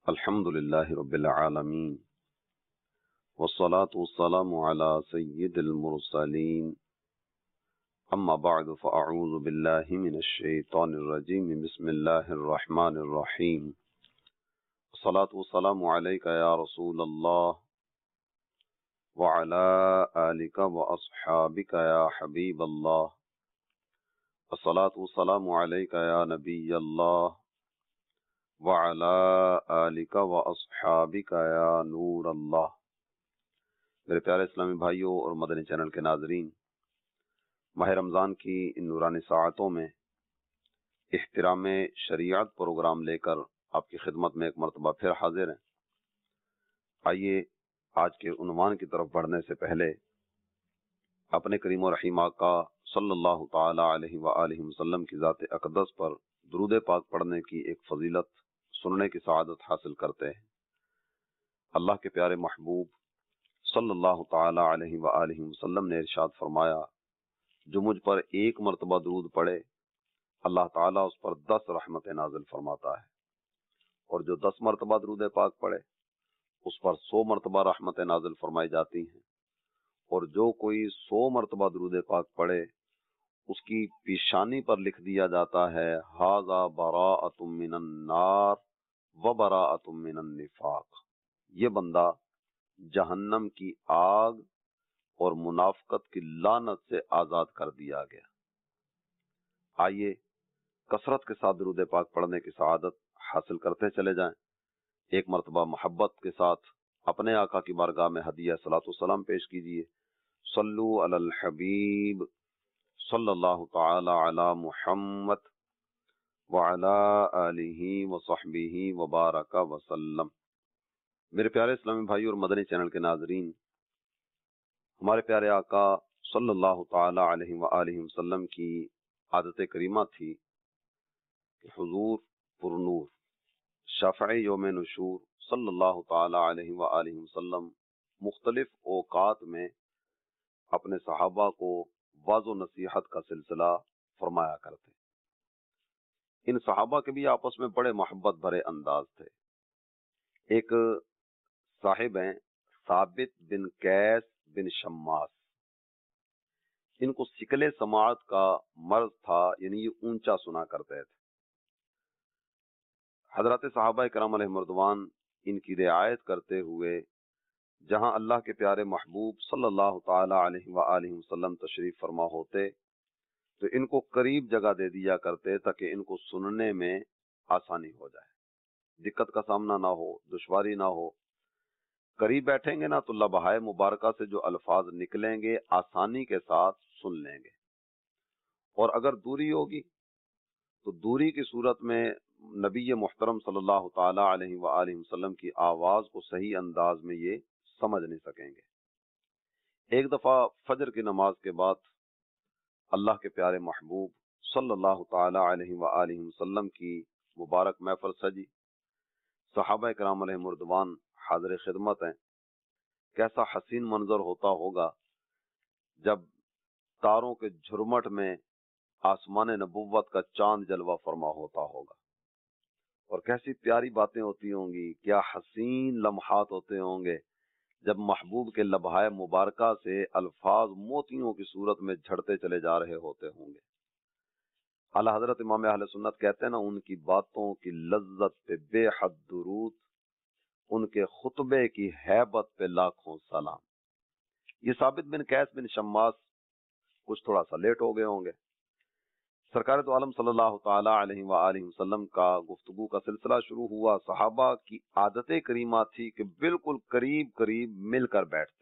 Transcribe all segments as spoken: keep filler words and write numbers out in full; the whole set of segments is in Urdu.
الحمد لله رب العالمين والصلاة والسلام على سيد المرسلين أما بعد فأعوذ بالله من الشيطان الرجيم بسم الله الرحمن الرحيم الصلاة والسلام عليك يا رسول الله وعلى آلك وأصحابك يا حبيب الله الصلاة والسلام عليك يا نبي الله وعلى آلك وأصحابك يا نور اللہ۔ میرے پیارے اسلامی بھائیوں اور مدنی چینل کے ناظرین، ماہ رمضان کی ان نورانی ساعتوں میں احترام شریعت پروگرام لے کر آپ کی خدمت میں ایک مرتبہ پھر حاضر ہیں۔ آئیے آج کے عنوان کی طرف بڑھنے سے پہلے اپنے کریم و رحیم آقا صلی اللہ تعالی علیہ وآلہ وسلم کی ذات اقدس پر درود پاک پڑھنے کی ایک فضیلت سننے کی سعادت حاصل کرتے ہیں۔ اللہ کے پیارے محبوب صلی اللہ تعالی علیہ وآلہ وسلم نے ارشاد فرمایا، جو مجھ پر ایک مرتبہ درود پڑھے اللہ تعالیٰ اس پر دس رحمتیں نازل فرماتا ہے، اور جو دس مرتبہ درود پاک پڑھے اس پر سو مرتبہ رحمتیں نازل فرمائی جاتی ہیں، اور جو کوئی سو مرتبہ درود پاک پڑھے اس کی پیشانی پر لکھ دیا جاتا ہے ھذا براءۃ من النار و براءۃ من النفاق، یہ بندہ جہنم کی آگ اور منافقت کی لعنت سے آزاد کر دیا گیا۔ آئیے کثرت کے ساتھ درود پاک پڑھنے کی سعادت حاصل کرتے چلے جائیں۔ ایک مرتبہ محبت کے ساتھ اپنے آقا کی بارگاہ میں ہدیہ صلاۃ والسلام پیش کیجیے۔ صلو علی الحبیب صلی اللہ تعالی علی محمد وعلی آلہ وصحبہ وبارک وسلم۔ میرے پیارے اسلامی بھائی اور مدنی چینل کے ناظرین، ہمارے پیارے آقا صلی اللہ تعالی علیہ وآلہ وسلم کی عادت کریمہ تھی کہ حضور پرنور شفع یوم نشور صلی اللہ تعالی علیہ وآلہ وسلم مختلف اوقات میں اپنے صحابہ کو واعظ و نصیحت کا سلسلہ فرمایا کرتے۔ ان صحابہ کے بھی آپس میں بڑے محبت بھرے انداز تھے۔ ایک صاحب ہیں ثابت بن قیس بن شماس، ان کو سکلے سماعت کا مرض تھا، یعنی یہ اونچا سنا کرتے تھے۔ حضرات صحابہ کرام علیہ رضوان ان کی رعایت کرتے ہوئے جہاں اللہ کے پیارے محبوب صلی اللہ تعالی علیہ وآلہ وسلم تشریف فرما ہوتے تو ان کو قریب جگہ دے دیا کرتے تاکہ ان کو سننے میں آسانی ہو جائے، دقت کا سامنا نہ ہو، دشواری نہ ہو۔ قریب بیٹھیں گے نا تو لبہائے مبارکہ سے جو الفاظ نکلیں گے آسانی کے ساتھ سن لیں گے، اور اگر دوری ہوگی تو دوری کی صورت میں نبی محترم صلی اللہ تعالی علیہ وآلہ وسلم کی آواز کو صحیح انداز میں یہ سمجھ نہیں سکیں گے۔ ایک دفعہ فجر کی نماز کے بعد اللہ کے پیارے محبوب صلی اللہ تعالی علیہ وآلہ وسلم کی مبارک محفل سجی، صحابہ کرام علیہ رضوان حاضر خدمت ہیں۔ کیسا حسین منظر ہوتا ہوگا جب تاروں کے جھرمٹ میں آسمان نبوت کا چاند جلوہ فرما ہوتا ہوگا، اور کیسی پیاری باتیں ہوتی ہوں گی، کیا حسین لمحات ہوتے ہوں گے جب محبوب کے لبہائے مبارکہ سے الفاظ موتیوں کی صورت میں جھڑتے چلے جا رہے ہوتے ہوں گے۔ اعلیٰ حضرت امام اہل سنت کہتے ہیں نا، ان کی باتوں کی لذت پہ بے حد درود، ان کے خطبے کی ہیبت پہ لاکھوں سلام۔ یہ ثابت بن قیس بن شماس کچھ تھوڑا سا لیٹ ہو گئے ہوں گے۔ سرکار تو عالم صلی اللہ تعالی علیہ وآلہ وسلم کا گفتگو کا سلسلہ شروع ہوا۔ صحابہ کی عادت کریمہ تھی کہ بالکل قریب قریب مل کر بیٹھتے۔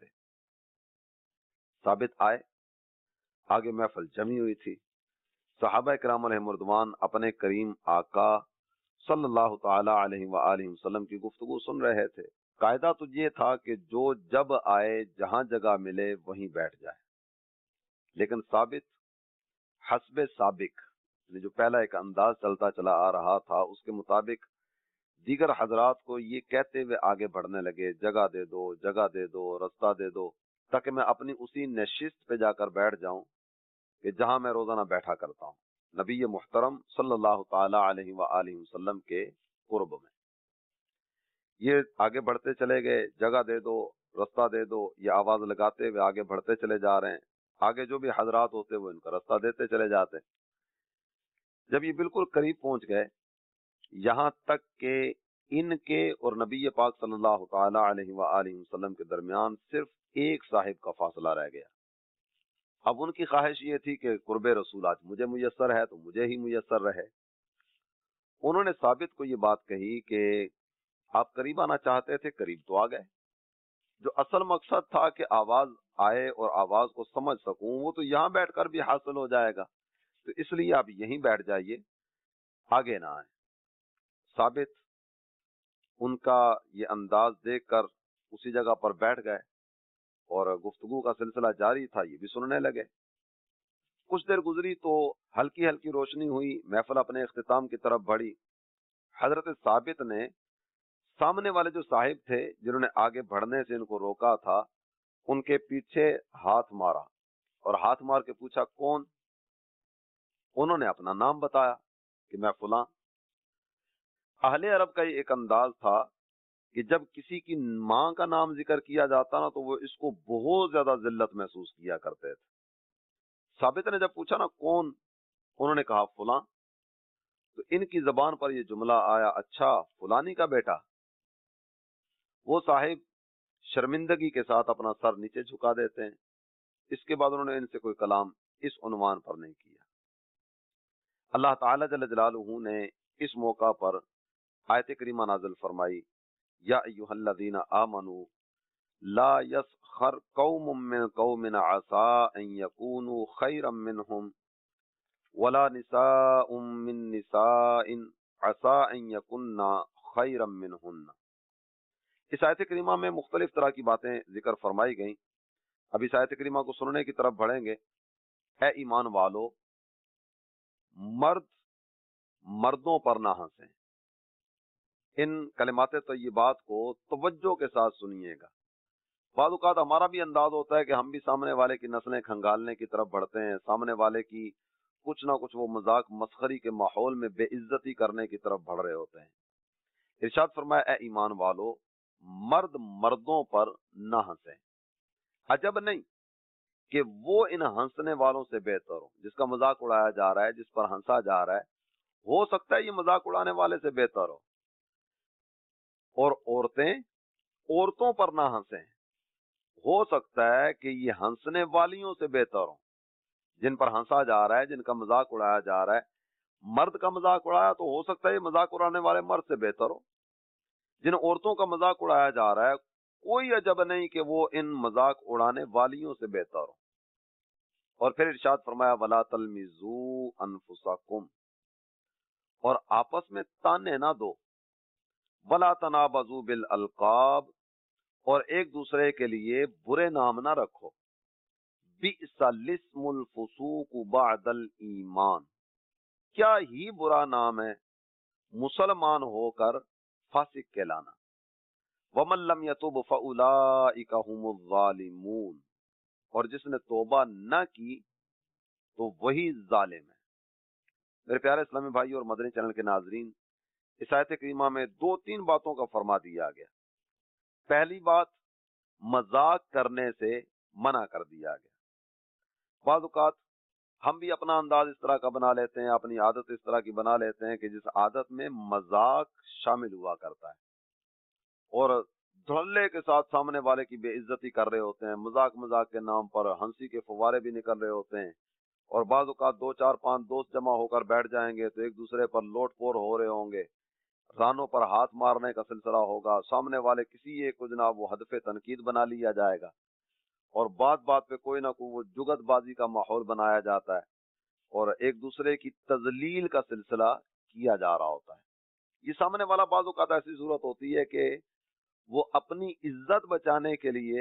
ثابت آئے، آگے محفل جمی ہوئی تھی، صحابہ کرام علیہ رضوان اپنے کریم آقا صلی اللہ تعالی علیہ وآلہ وسلم کی گفتگو سن رہے تھے۔ قاعدہ تو یہ تھا کہ جو جب آئے جہاں جگہ ملے وہیں بیٹھ جائے، لیکن ثابت حسب سابق، یعنی جو پہلا ایک انداز چلتا چلا آ رہا تھا اس کے مطابق دیگر حضرات کو یہ کہتے ہوئے آگے بڑھنے لگے، جگہ دے دو، جگہ دے دو، رستہ دے دو، تاکہ میں اپنی اسی نشست پہ جا کر بیٹھ جاؤں کہ جہاں میں روزانہ بیٹھا کرتا ہوں، نبی محترم صلی اللہ تعالی علیہ وآلہ وسلم کے قرب میں۔ ये आगे बढ़ते चले गए, जगह दे दो, रास्ता दे दो, ये आवाज लगाते हुए आगे बढ़ते चले जा रहे हैं। आगे जो भी हजरात होते वो इनका रास्ता देते चले जाते। जब ये बिल्कुल करीब पहुंच गए, यहाँ तक के इनके और नबी पाक सल्लल्लाहु ताला अलैहि व आलिहि वसल्लम के दरमियान सिर्फ एक साहिब का फासला रह गया। अब उनकी ख्वाहिश ये थी कि कुर्बे रसूल आज मुझे मुयस्सर है तो मुझे ही मुयस्सर रहे। उन्होंने साबित को ये बात कही कि आप करीब आना चाहते थे, करीब तो आ गए। जो असल मकसद था कि आवाज आए और आवाज को समझ सकूं, वो तो यहाँ बैठकर भी हासिल हो जाएगा, तो इसलिए आप यहीं बैठ जाइए, आगे ना आए। साबित उनका ये अंदाज देखकर उसी जगह पर बैठ गए और गुफ्तगू का सिलसिला जारी था, ये भी सुनने लगे। कुछ देर गुजरी तो हल्की हल्की रोशनी हुई, महफिल अपने इख्तिताम की तरफ बढ़ी। हजरत साबित ने सामने वाले जो साहिब थे जिन्होंने आगे बढ़ने से इनको रोका था, उनके पीछे हाथ मारा और हाथ मार के पूछा कौन। उन्होंने अपना नाम बताया कि मैं फलां। अहले अरब का ये एक अंदाज था कि जब किसी की माँ का नाम जिक्र किया जाता ना, तो वो इसको बहुत ज्यादा जिल्लत महसूस किया करते थे। साबित ने जब पूछा ना कौन, उन्होंने कहा फलां। तो इनकी जबान पर ये जुमला आया, अच्छा फलानी का बेटा। वो साहिब शर्मिंदगी के साथ अपना सर नीचे झुका देते हैं। इसके बाद उन्होंने इनसे कोई कलाम इस उन्वान पर नहीं किया। अल्लाह ताला जल्ल जलालुहू ने इस मौका पर आयत करीमा नाज़िल फरमाई, या अय्युहल्लज़ीना आमनू ला यस्खर कौमुम मिन कौमिन असा अन यकूनू खैरम मिनहुम वला निसाउम मिन निसाइन असा अन यकुन्ना खैरम मिनहुन्ना। इस आयत करीमा में मुख्तलिफ तरह की बातें जिक्र फरमाई गई। अब इस आयत करीमा को सुनने की तरफ बढ़ेंगे। ए ईमान वालो, मर्द मर्दों पर ना हंसें। इन कलिमात तय्यबात को तवज्जो के साथ सुनिएगा। बाद औक़ात हमारा भी अंदाज होता है कि हम भी सामने वाले की नस्लें खंगालने की तरफ बढ़ते हैं, सामने वाले की कुछ ना कुछ वो मजाक मस्खरी के माहौल में बेइज्जती करने की तरफ बढ़ रहे होते हैं। इरशाद फरमाया, ए ईमान वालो, मर्द मर्दों पर ना हंसें। अजब नहीं कि वो इन हंसने वालों से बेहतर हो। जिसका मजाक उड़ाया जा रहा है, जिस पर हंसा जा रहा है, हो सकता है ये मजाक उड़ाने वाले से बेहतर हो। और औरतें औरतों पर ना हंसें, हो सकता है कि ये हंसने वालियों से बेहतर हो। जिन पर हंसा जा रहा है, जिनका मजाक उड़ाया जा रहा है, मर्द का मजाक उड़ाया तो हो सकता है ये मजाक उड़ाने वाले मर्द से बेहतर हो। जिन औरतों का मजाक उड़ाया जा रहा है, कोई अजब नहीं कि वो इन मजाक उड़ाने वालियों से बेहतर हो। और फिर इरशाद फरमाया, वला तलमिजू अनफुसकुम, और आपस में ताने ना दो। वला तनाबजू बिल अलकाब, और एक दूसरे के लिए बुरे नाम ना रखो। बिअसलिस्मुल फुसूक बअदल ईमान, क्या ही बुरा नाम है मुसलमान होकर फासिक कहलाना। वमन लम यतुब फउलाइका हुमुज़ ज़ालिमून, और जिसने तौबा न की तो वही जालिम है। मेरे प्यारे इस्लामी भाई और मदनी चैनल के नाजरीन, इस आयत करीमा में दो तीन बातों का फरमा दिया गया। पहली बात, मजाक करने से मना कर दिया गया। बाज़ औक़ात हम भी अपना अंदाज इस तरह का बना लेते हैं, अपनी आदत इस तरह की बना लेते हैं कि जिस आदत में मजाक शामिल हुआ करता है, और धड़ल्ले के साथ सामने वाले की बेइज्जती कर रहे होते हैं, मजाक मजाक के नाम पर हंसी के फव्वारे भी निकल रहे होते हैं। और बाज़ औक़ात दो चार पांच दोस्त जमा होकर बैठ जाएंगे तो एक दूसरे पर लोट पोर हो रहे होंगे, रानों पर हाथ मारने का सिलसिला होगा, सामने वाले किसी एक को जनाब वो हदफे तनकीद बना लिया जाएगा, और बात बात पे कोई ना कोई वो जुगतबाजी का माहौल बनाया जाता है और एक दूसरे की तजलील का सिलसिला किया जा रहा होता है। ये सामने वाला बाज़ औक़ात ऐसी सूरत होती है कि वो अपनी इज्जत बचाने के लिए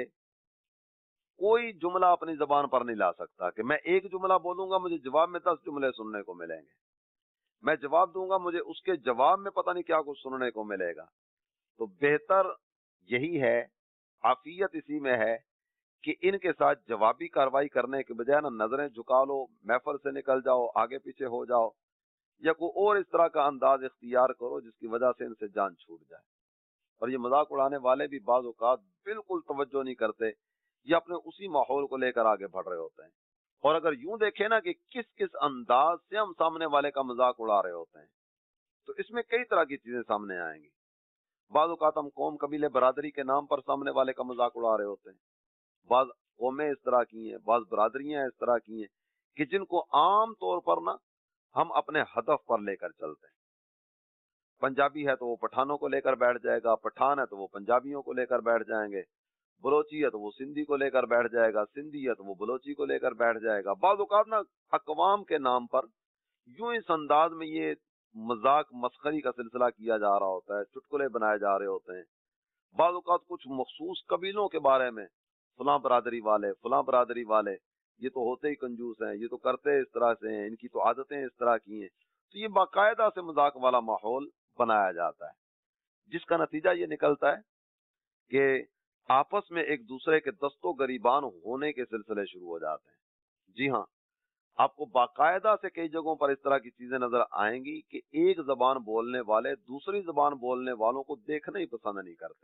कोई जुमला अपनी जबान पर नहीं ला सकता कि मैं एक जुमला बोलूंगा, मुझे जवाब में दस जुमले सुनने को मिलेंगे। मैं जवाब दूंगा, मुझे उसके जवाब में पता नहीं क्या कुछ सुनने को मिलेगा। तो बेहतर यही है, आफियत इसी में है कि इनके साथ जवाबी कार्रवाई करने के बजाय ना नजरें झुका लो, महफिल से निकल जाओ, आगे पीछे हो जाओ, या कोई और इस तरह का अंदाज इख्तियार करो जिसकी वजह से इनसे जान छूट जाए। اور یہ مذاق اڑانے والے بھی بعض اوقات بالکل توجہ نہیں کرتے، یہ اپنے اسی ماحول کو لے کر آگے بڑھ رہے ہوتے ہیں۔ اور اگر یوں دیکھیں نا کہ کس کس انداز سے ہم سامنے والے کا مذاق اڑا رہے ہوتے ہیں، تو اس میں کئی طرح کی چیزیں سامنے آئیں گی۔ بعض اوقات ہم قوم قبیلے برادری کے نام پر سامنے والے کا مذاق اڑا رہے ہوتے ہیں، بعض قومیں اس طرح کی ہیں، بعض برادریاں اس طرح کی ہیں کہ جن کو عام طور پر نا ہم اپنے ہدف پر لے کر چلتے ہیں۔ پنجابی ہے تو وہ پٹھانوں کو لے کر بیٹھ جائے گا، پٹھان ہے تو وہ پنجابیوں کو لے کر بیٹھ جائیں گے، بلوچی ہے تو وہ سندھی کو لے کر بیٹھ جائے گا، سندھی ہے تو وہ بلوچی کو لے کر بیٹھ جائے گا۔ بعض اوقات نا اقوام کے نام پر یوں اس انداز میں یہ مذاق مسخری کا سلسلہ کیا جا رہا ہوتا ہے، چٹکلے بنائے جا رہے ہوتے ہیں۔ بعض اوقات کچھ مخصوص قبیلوں کے بارے میں، فلاں برادری والے فلاں برادری والے یہ تو ہوتے ہی کنجوس ہیں، یہ تو کرتے اس طرح سے ہیں، ان کی تو عادتیں اس طرح کی ہیں، تو یہ باقاعدہ سے مذاق والا ماحول بنایا جاتا ہے، جس کا نتیجہ یہ نکلتا ہے کہ آپس میں ایک دوسرے کے دست و گریبان ہونے کے سلسلے شروع ہو جاتے ہیں۔ جی ہاں، آپ کو باقاعدہ سے کئی جگہوں پر اس طرح کی چیزیں نظر آئیں گی کہ ایک زبان بولنے والے دوسری زبان بولنے والوں کو دیکھنا ہی پسند نہیں کرتے،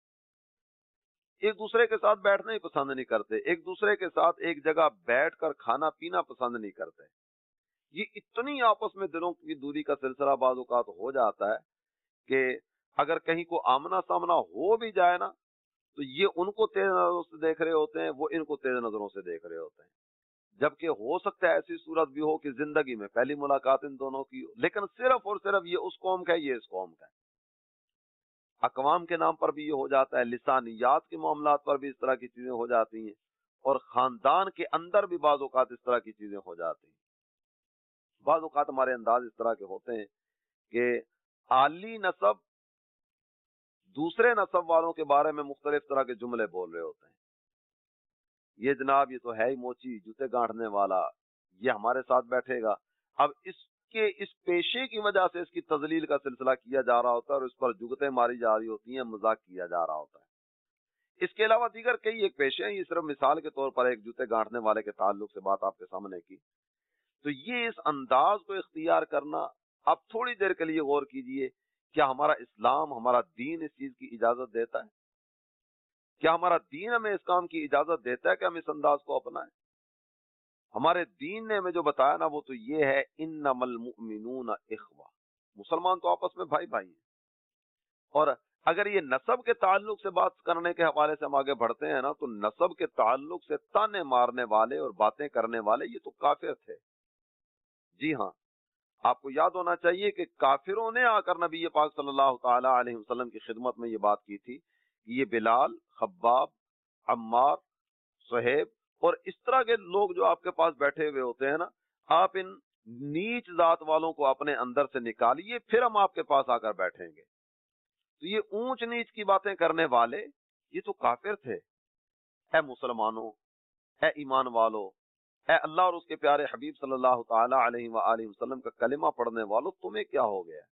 ایک دوسرے کے ساتھ بیٹھنا ہی پسند نہیں کرتے، ایک دوسرے کے ساتھ ایک جگہ بیٹھ کر کھانا پینا پسند نہیں کرتے۔ یہ اتنی آپس میں دلوں کی دوری کا سلسلہ بعض اوقات ہو جاتا ہے کہ اگر کہیں کو آمنا سامنا ہو بھی جائے نا تو یہ ان کو تیز نظروں سے دیکھ رہے ہوتے ہیں، وہ ان کو تیز نظروں سے دیکھ رہے ہوتے ہیں، جبکہ ہو سکتا ہے ایسی صورت بھی ہو کہ زندگی میں پہلی ملاقات ان دونوں کی ہو، لیکن صرف اور صرف یہ اس قوم کا ہے، یہ اس قوم کا ہے۔ اقوام کے نام پر بھی یہ ہو جاتا ہے، لسانیات کے معاملات پر بھی اس طرح کی چیزیں ہو جاتی ہیں، اور خاندان کے اندر بھی بعض اوقات اس طرح کی چیزیں ہو جاتی ہیں۔ بعض اوقات ہمارے انداز اس طرح کے ہوتے ہیں کہ عالی نسب دوسرے نسب والوں کے بارے میں مختلف طرح کے جملے بول رہے ہوتے ہیں، یہ جناب یہ تو ہے ہی موچی جوتے گانٹنے والا، یہ ہمارے ساتھ بیٹھے گا۔ اب اس کے اس پیشے کی وجہ سے اس کی تذلیل کا سلسلہ کیا جا رہا ہوتا ہے اور اس پر جگتیں ماری جا رہی ہوتی ہیں، مذاق کیا جا رہا ہوتا ہے۔ اس کے علاوہ دیگر کئی ایک پیشے ہیں، یہ صرف مثال کے طور پر ایک جوتے گانٹنے والے کے تعلق سے بات آپ کے سامنے کی، تو یہ اس انداز کو اختیار کرنا، آپ تھوڑی دیر کے لیے غور کیجئے، کیا ہمارا اسلام ہمارا دین اس چیز کی اجازت دیتا ہے؟ کیا ہمارا دین ہمیں اس کام کی اجازت دیتا ہے کہ ہم اس انداز کو اپنائیں؟ ہمارے دین نے ہمیں جو بتایا نا وہ تو یہ ہے انما المؤمنون اخوہ، مسلمان تو آپس میں بھائی بھائی ہیں۔ اور اگر یہ نسب کے تعلق سے بات کرنے کے حوالے سے ہم آگے بڑھتے ہیں نا تو نسب کے تعلق سے تانے مارنے والے اور باتیں کرنے والے یہ تو کافر تھے۔ جی ہاں، آپ کو یاد ہونا چاہیے کہ کافروں نے آ کر نبی پاک صلی اللہ تعالی علیہ وسلم کی خدمت میں یہ بات کی تھی کہ یہ بلال، خباب، عمار، صہیب اور اس طرح کے لوگ جو آپ کے پاس بیٹھے ہوئے ہوتے ہیں نا، آپ ان نیچ ذات والوں کو اپنے اندر سے نکالیے، پھر ہم آپ کے پاس آ کر بیٹھیں گے۔ تو یہ اونچ نیچ کی باتیں کرنے والے یہ تو کافر تھے۔ اے مسلمانوں، اے ایمان والو، اے اللہ اور اس کے پیارے حبیب صلی اللہ تعالی علیہ وآلہ وسلم کا کلمہ پڑھنے والو، تمہیں کیا ہو گیا؟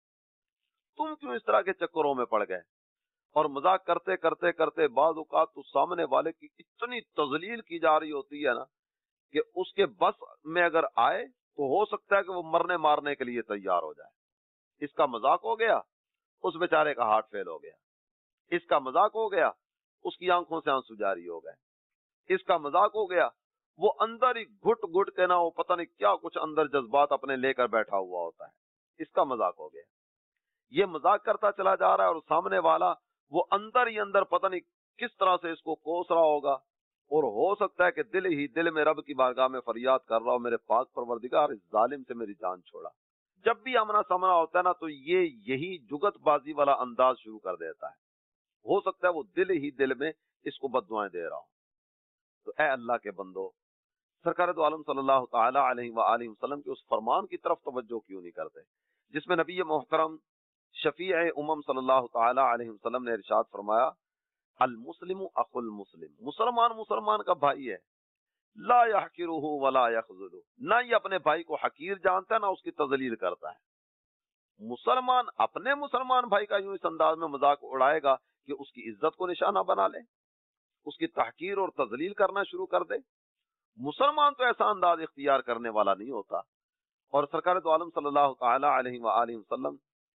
تم کیوں اس طرح کے چکروں میں پڑ گئے؟ اور مذاق کرتے کرتے کرتے بعض اوقات تو سامنے والے کی اتنی تذلیل کی جا رہی ہوتی ہے نا کہ اس کے بس میں اگر آئے تو ہو سکتا ہے کہ وہ مرنے مارنے کے لیے تیار ہو جائے۔ اس کا مذاق ہو گیا، اس بیچارے کا ہارٹ فیل ہو گیا۔ اس کا مذاق ہو گیا، اس کی آنکھوں سے آنسو جاری ہو گئے۔ اس کا مذاق ہو گیا، وہ اندر ہی گھٹ گھٹ کے نہ وہ پتہ نہیں کیا کچھ اندر جذبات اپنے لے کر بیٹھا ہوا ہوتا ہے۔ اس کا مذاق ہو گیا۔ یہ مذاق کرتا چلا جا رہا ہے اور سامنے والا وہ اندر ہی اندر پتہ نہیں کس طرح سے اس کو کوس رہا ہوگا، اور ہو سکتا ہے کہ دل ہی دل میں رب کی بارگاہ میں فریاد کر رہا ہو، میرے پاک پروردگار اس ظالم سے میری جان چھوڑا۔ جب بھی آمنا سامنا ہوتا ہے نا تو یہ یہی جگت بازی والا انداز شروع کر دیتا ہے۔ ہو سکتا ہے وہ دل ہی دل میں اس کو بد دعائیں دے رہا ہوں۔ تو اے اللہ کے بندو، سرکار دو عالم صلی اللہ تعالی علیہ وآلہ وسلم کے اس فرمان کی طرف توجہ کیوں نہیں کرتے جس میں نبی محترم شفیع امم صلی اللہ تعالی علیہ وسلم نے ارشاد فرمایا، المسلم اخو المسلم، مسلمان مسلمان کا بھائی ہے، لا یحقرہ ولا یخذلہ، نہ یہ اپنے بھائی کو حقیر جانتا ہے نہ اس کی تذلیل کرتا ہے۔ مسلمان اپنے مسلمان بھائی کا یوں اس انداز میں مذاق اڑائے گا کہ اس کی عزت کو نشانہ بنا لے، اس کی تحقیر اور تذلیل کرنا شروع کر دے۔ مسلمان تو ایسا انداز اختیار کرنے والا نہیں ہوتا۔ اور سرکار دو عالم صلی اللہ تعالی علیہ وآلہ وسلم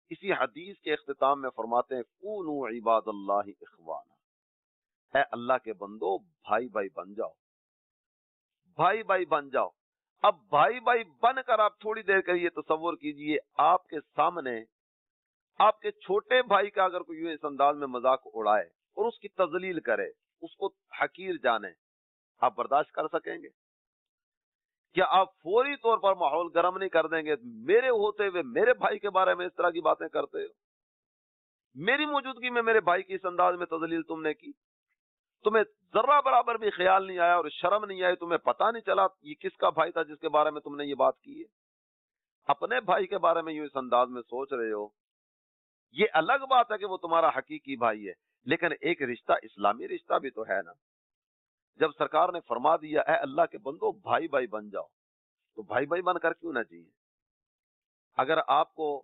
اسی حدیث کے اختتام میں فرماتے ہیں کونوا عباد اللہ اخوانا، اے اللہ کے بندو بھائی بھائی بن جاؤ، بھائی بھائی بن جاؤ۔ اب بھائی بھائی بن کر آپ تھوڑی دیر کے لیے تصور کیجئے، آپ کے سامنے آپ کے چھوٹے بھائی کا اگر کوئی اس انداز میں مذاق اڑائے اور اس کی تذلیل کرے، اس کو حقیر جانے، آپ برداشت کر سکیں گے؟ کیا آپ فوری طور پر ماحول گرم نہیں کر دیں گے؟ میرے ہوتے ہوئے میرے بھائی کے بارے میں اس طرح کی باتیں کرتے ہو، میری موجودگی میں میرے بھائی کی اس انداز میں تذلیل تم نے کی، تمہیں ذرہ برابر بھی خیال نہیں آیا اور شرم نہیں آئی، تمہیں پتہ نہیں چلا یہ کس کا بھائی تھا جس کے بارے میں تم نے یہ بات کی ہے؟ اپنے بھائی کے بارے میں یوں اس انداز میں سوچ رہے ہو، یہ الگ بات ہے کہ وہ تمہارا حقیقی بھائی ہے، لیکن ایک رشتہ اسلامی رشتہ بھی تو ہے نا۔ جب سرکار نے فرما دیا اے اللہ کے بندو بھائی بھائی بن جاؤ، تو بھائی بھائی بن کر کیوں نہ جیے؟ اگر آپ کو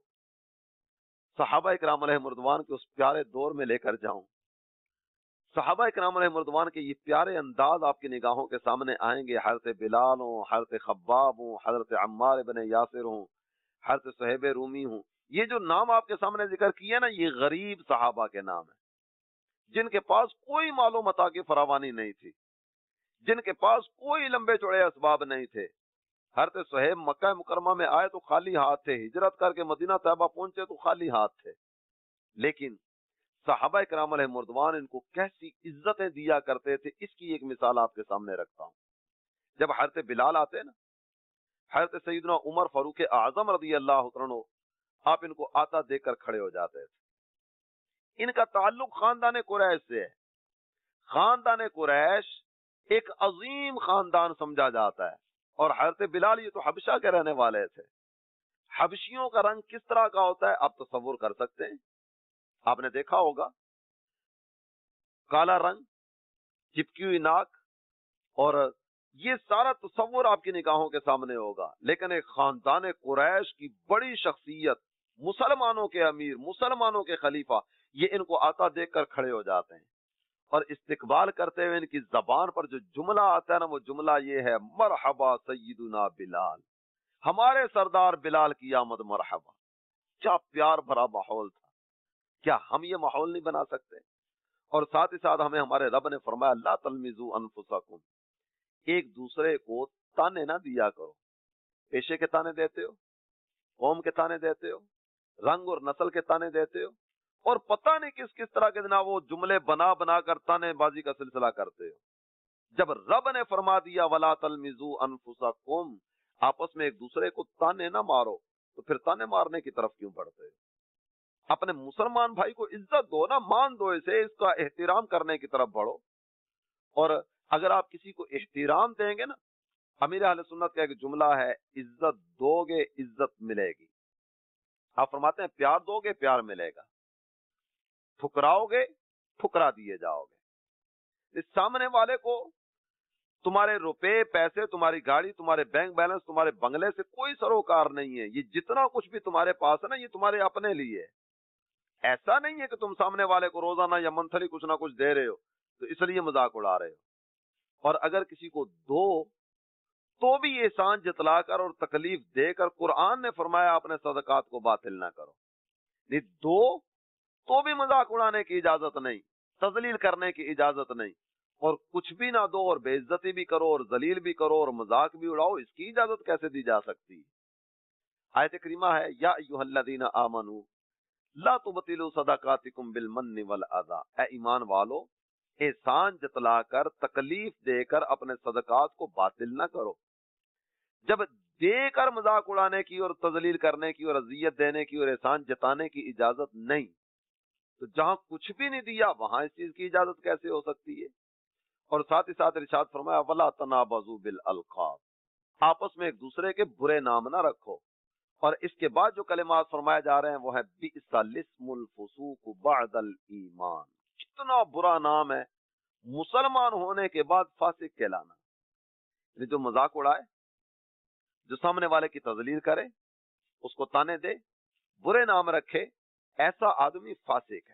صحابہ کرام علیہ مردوان کے اس پیارے دور میں لے کر جاؤں، صحابہ کرام علیہ مردوان کے یہ پیارے انداز آپ کی نگاہوں کے سامنے آئیں گے، حضرت بلال ہوں، حضرت خباب ہوں، حضرت عمار بن یاسر ہوں، حضرت صہیب رومی ہوں، یہ جو نام آپ کے سامنے ذکر کیے نا، یہ غریب صحابہ کے نام ہیں، جن کے پاس کوئی مال و متاع کی فراوانی نہیں تھی، جن کے پاس کوئی لمبے چوڑے اسباب نہیں تھے۔ حضرت صہیب مکہ مکرمہ میں آئے تو خالی ہاتھ تھے، ہجرت کر کے مدینہ طیبہ پہنچے تو خالی ہاتھ تھے، لیکن صحابہ کرام علیہ مردوان ان کو کیسی عزتیں دیا کرتے تھے، اس کی ایک مثال آپ کے سامنے رکھتا ہوں۔ جب حضرت بلال آتے نا، حضرت سیدنا عمر فاروق اعظم رضی اللہ عنہ آپ ان کو آتا دیکھ کر کھڑے ہو جاتے تھے۔ ان کا تعلق خاندان قریش سے ہے۔ خاندان قریش ایک عظیم خاندان سمجھا جاتا ہے، اور حضرت بلال یہ تو حبشہ کے رہنے والے تھے۔ حبشیوں کا رنگ کس طرح کا ہوتا ہے آپ تصور کر سکتے ہیں؟ آپ نے دیکھا ہوگا، کالا رنگ، چپکی ہوئی ناک، اور یہ سارا تصور آپ کی نگاہوں کے سامنے ہوگا، لیکن ایک خاندان قریش کی بڑی شخصیت، مسلمانوں کے امیر، مسلمانوں کے خلیفہ، یہ ان کو آتا دیکھ کر کھڑے ہو جاتے ہیں، اور استقبال کرتے ہوئے ان کی زبان پر جو جملہ آتا ہے نا، وہ جملہ یہ ہے، مرحبا سیدنا بلال، ہمارے سردار بلال کی آمد مرحبا۔ کیا پیار بھرا ماحول تھا، کیا ہم یہ ماحول نہیں بنا سکتے؟ اور ساتھ ہی ساتھ ہمیں ہمارے رب نے فرمایا لا تلمزوا انفسکم، ایک دوسرے کو تانے نہ دیا کرو۔ پیشے کے تانے دیتے ہو، قوم کے تانے دیتے ہو، رنگ اور نسل کے تانے دیتے ہو، اور پتہ نہیں کس کس طرح کے جناب وہ جملے بنا بنا کر تانے بازی کا سلسلہ کرتے ہو۔ جب رب نے فرما دیا ولا تلمزوا انفسکم، آپس میں ایک دوسرے کو تانے نہ مارو، تو پھر تانے مارنے کی طرف کیوں بڑھتے ہو؟ اپنے مسلمان بھائی کو عزت دو نا، مان دو اسے، اس کا احترام کرنے کی طرف بڑھو۔ اور اگر آپ کسی کو احترام دیں گے نا، امیر اہل سنت کا ایک جملہ ہے، عزت دو گے عزت ملے گی۔ آپ فرماتے ہیں پیار دو گے پیار ملے گا، ٹھکراؤ گے ٹھکرا دیے جاؤ گے۔ اس سامنے والے کو تمہارے روپے پیسے، تمہاری گاڑی، تمہارے بینک بیلنس، تمہارے بنگلے سے کوئی سروکار نہیں ہے، یہ جتنا کچھ بھی تمہارے پاس ہے نا، یہ تمہارے اپنے لیے ہے۔ ایسا نہیں ہے کہ تم سامنے والے کو روزانہ یا منتھلی کچھ نہ کچھ دے رہے ہو تو اس لیے مذاق اڑا رہے ہو، اور اگر کسی کو دو تو بھی احسان جتلا کر اور تکلیف دے کر، قرآن نے فرمایا اپنے صدقات کو باطل نہ کرو، نہیں دو تو بھی مذاق اڑانے کی اجازت نہیں، تذلیل کرنے کی اجازت نہیں، اور کچھ بھی نہ دو اور بے عزتی بھی کرو اور ذلیل بھی کرو اور مذاق بھی اڑاؤ، اس کی اجازت کیسے دی جا سکتی ہے؟ آیت کریمہ ہے یا ایھا الذین آمنوا لا تبطلوا صدقاتکم بالمن والاذی، اے ایمان والو احسان جتلا کر تکلیف دے کر اپنے صدقات کو باطل نہ کرو۔ جب دے کر مذاق اڑانے کی اور تذلیل کرنے کی اور اذیت دینے کی اور احسان جتانے کی اجازت نہیں، تو جہاں کچھ بھی نہیں دیا وہاں اس چیز کی اجازت کیسے ہو سکتی ہے؟ اور ساتھ ہی ساتھ ارشاد فرمایا ولا تنابزوا بالالقاب، آپس میں ایک دوسرے کے برے نام نہ رکھو۔ اور اس کے بعد جو کلمات فرمائے جا رہے ہیں وہ ہے بئس الاسم الفسوق بعد الایمان، کتنا برا نام ہے مسلمان ہونے کے بعد فاسق کہلانا۔ یعنی جو مذاق اڑائے، جو سامنے والے کی تذلیل کرے، اس کو تانے دے، برے نام رکھے، ایسا آدمی فاسق ہے۔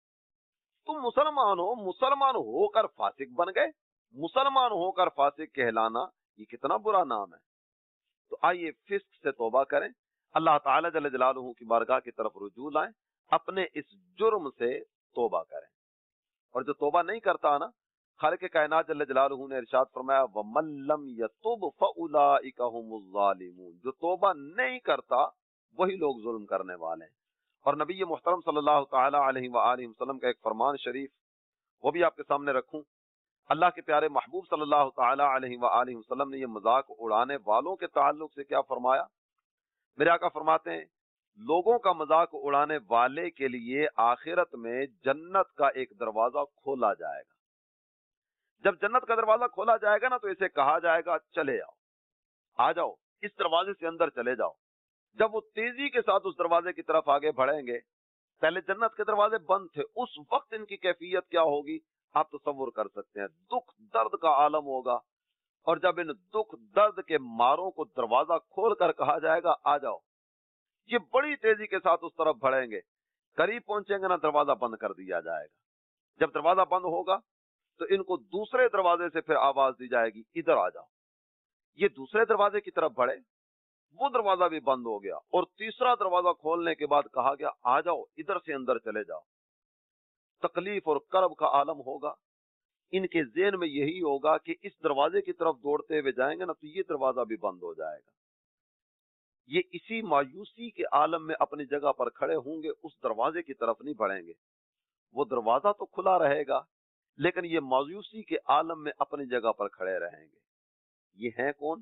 تم مسلمان ہو، مسلمان ہو کر فاسق بن گئے، مسلمان ہو کر فاسق کہلانا یہ کتنا برا نام ہے۔ تو آئیے فسق سے توبہ کریں، اللہ تعالی جل جلالہ کی بارگاہ کی طرف رجوع لائیں، اپنے اس جرم سے توبہ کریں۔ اور جو توبہ نہیں کرتا نا، خالق کائنات جل جلالہ نے ارشاد فرمایا وَمَن لَّمْ يَتُبْ فَأُولَٰئِكَ هُمُ الظَّالِمُونَ، جو توبہ نہیں کرتا وہی لوگ ظلم کرنے والے ہیں۔ اور نبی محترم صلی اللہ تعالی علیہ وآلہ وسلم کا ایک فرمان شریف وہ بھی آپ کے سامنے رکھوں۔ اللہ کے پیارے محبوب صلی اللہ تعالی علیہ وآلہ وسلم نے یہ مذاق اڑانے والوں کے تعلق سے کیا فرمایا؟ میرے آقا فرماتے ہیں لوگوں کا مذاق اڑانے والے کے لیے آخرت میں جنت کا ایک دروازہ کھولا جائے گا۔ جب جنت کا دروازہ کھولا جائے گا نا تو اسے کہا جائے گا چلے آؤ، آ جاؤ، اس دروازے سے اندر چلے جاؤ۔ جب وہ تیزی کے ساتھ اس دروازے کی طرف آگے بڑھیں گے، پہلے جنت کے دروازے بند تھے، اس وقت ان کی کیفیت کیا ہوگی آپ تصور کر سکتے ہیں۔ دکھ درد کا عالم ہوگا، اور جب ان دکھ درد کے ماروں کو دروازہ کھول کر کہا جائے گا آ جاؤ، یہ بڑی تیزی کے ساتھ اس طرف بڑھیں گے، قریب پہنچیں گے نا دروازہ بند کر دیا جائے گا۔ جب دروازہ بند ہوگا تو ان کو دوسرے دروازے سے پھر آواز دی جائے گی ادھر آ جاؤ، یہ دوسرے دروازے کی طرف بڑھے، وہ دروازہ بھی بند ہو گیا، اور تیسرا دروازہ کھولنے کے بعد کہا گیا آ جاؤ ادھر سے اندر چلے جاؤ۔ تکلیف اور کرب کا عالم ہوگا، ان کے ذہن میں یہی ہوگا کہ اس دروازے کی طرف دوڑتے ہوئے جائیں گے نا تو یہ دروازہ بھی بند ہو جائے گا۔ یہ اسی مایوسی کے عالم میں اپنی جگہ پر کھڑے ہوں گے، اس دروازے کی طرف نہیں بڑھیں گے۔ وہ دروازہ تو کھلا رہے گا لیکن یہ مایوسی کے عالم میں اپنی جگہ پر کھڑے رہیں گے۔ یہ ہیں کون؟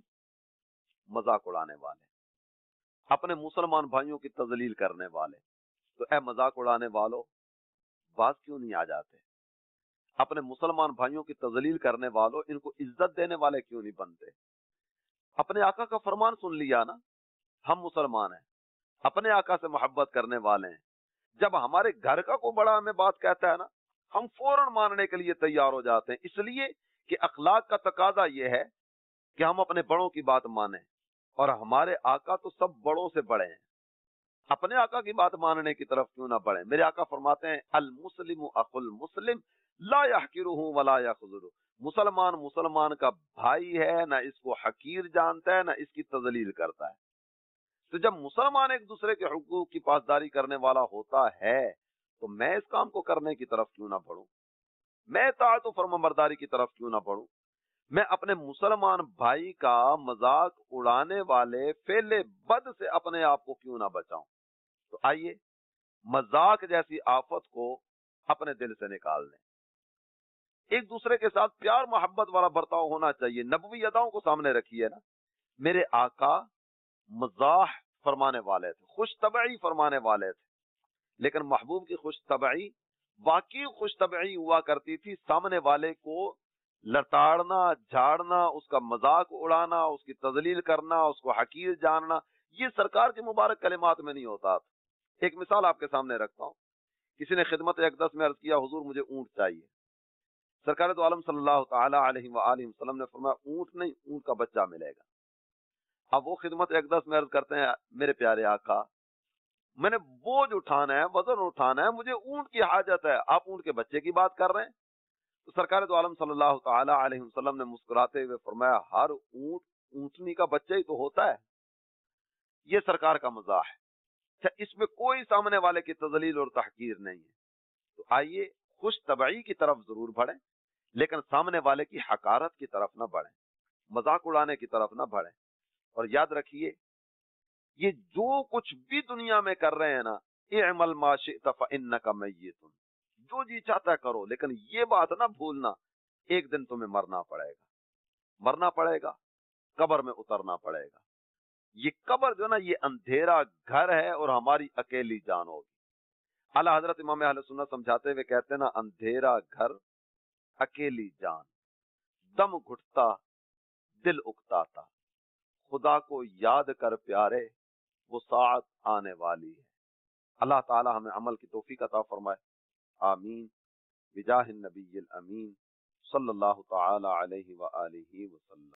مذاق اڑانے والے، اپنے مسلمان بھائیوں کی تذلیل کرنے والے۔ تو اے مذاق اڑانے والو، باز کیوں نہیں آ جاتے؟ اپنے مسلمان بھائیوں کی تذلیل کرنے والوں، ان کو عزت دینے والے کیوں نہیں بنتے؟ اپنے آقا کا فرمان سن لیا نا، ہم مسلمان ہیں، اپنے آقا سے محبت کرنے والے ہیں، جب ہمارے گھر کا کوئی بڑا ہمیں بات کہتا ہے نا ہم فوراً ماننے کے لیے تیار ہو جاتے ہیں، اس لیے کہ اخلاق کا تقاضا یہ ہے کہ ہم اپنے بڑوں کی بات مانیں، اور ہمارے آقا تو سب بڑوں سے بڑے ہیں، اپنے آقا کی بات ماننے کی طرف کیوں نہ بڑھیں؟ میرے آقا فرماتے ہیں المسلم اخو المسلم لا یحقرہ ولا یخذلہ، مسلمان مسلمان کا بھائی ہے، نہ اس کو حقیر جانتا ہے نہ اس کی تذلیل کرتا ہے۔ تو جب مسلمان ایک دوسرے کے حقوق کی پاسداری کرنے والا ہوتا ہے تو میں اس کام کو کرنے کی طرف کیوں نہ بڑھوں؟ میں اطاعت و فرمانبرداری کی طرف کیوں نہ بڑھوں؟ میں اپنے مسلمان بھائی کا مذاق اڑانے والے فعل بد سے اپنے آپ کو کیوں نہ بچاؤں؟ تو آئیے مذاق جیسی آفت کو اپنے دل سے نکال دیں۔ ایک دوسرے کے ساتھ پیار محبت والا برتاؤ ہونا چاہیے، نبوی اداؤں کو سامنے رکھیے نا۔ میرے آقا مزاح فرمانے والے تھے، خوش طبعی فرمانے والے تھے، لیکن محبوب کی خوش طبعی واقعی خوش طبعی ہوا کرتی تھی، سامنے والے کو لتاڑنا، جھاڑنا، اس کا مذاق اڑانا، اس کی تذلیل کرنا، اس کو حقیر جاننا، یہ سرکار کے مبارک کلمات میں نہیں ہوتا تھا۔ ایک مثال آپ کے سامنے رکھتا ہوں، کسی نے خدمت اقدس میں عرض کیا حضور مجھے اونٹ چاہیے، سرکار دو عالم صلی اللہ تعالی علیہ وآلہ وسلم نے فرمایا اونٹ نہیں، اونٹ کا بچہ ملے گا۔ اب وہ خدمت اقدس میں عرض کرتے ہیں میرے پیارے آقا میں نے بوجھ اٹھانا ہے، وزن اٹھانا ہے، مجھے اونٹ کی حاجت ہے، آپ اونٹ کے بچے کی بات کر رہے ہیں؟ تو سرکار دو عالم صلی اللہ تعالی علیہ وسلم نے مسکراتے ہوئے فرمایا ہر اونٹ اونٹنی کا بچہ ہی تو ہوتا ہے، یہ سرکار کا مزاح ہے، اس میں کوئی سامنے والے کی تذلیل اور تحقیر نہیں ہے۔ تو آئیے خوش طبعی کی طرف ضرور بڑھیں لیکن سامنے والے کی حقارت کی طرف نہ بڑھیں، مذاق اڑانے کی طرف نہ بڑھیں۔ اور یاد رکھیے یہ جو کچھ بھی دنیا میں کر رہے ہیں نا، اعمل ما شئت فانک میت، جو جی چاہتا ہے کرو، لیکن یہ بات نہ بھولنا ایک دن تمہیں مرنا پڑے گا، مرنا پڑے گا، قبر میں اترنا پڑے گا۔ یہ قبر جو نا یہ اندھیرا گھر ہے اور ہماری اکیلی جان ہوگی۔ اعلیٰ حضرت امام اہل سنت سمجھاتے ہوئے کہتے ہیں نا اندھیرا گھر اکیلی جان، دم گھٹتا دل اکتاتا، خدا کو یاد کر پیارے وہ ساعت آنے والی ہے۔ اللہ تعالی ہمیں عمل کی توفیق عطا فرمائے، آمین بجاہ النبی الامین صلی اللہ تعالی علیہ وآلہ وسلم۔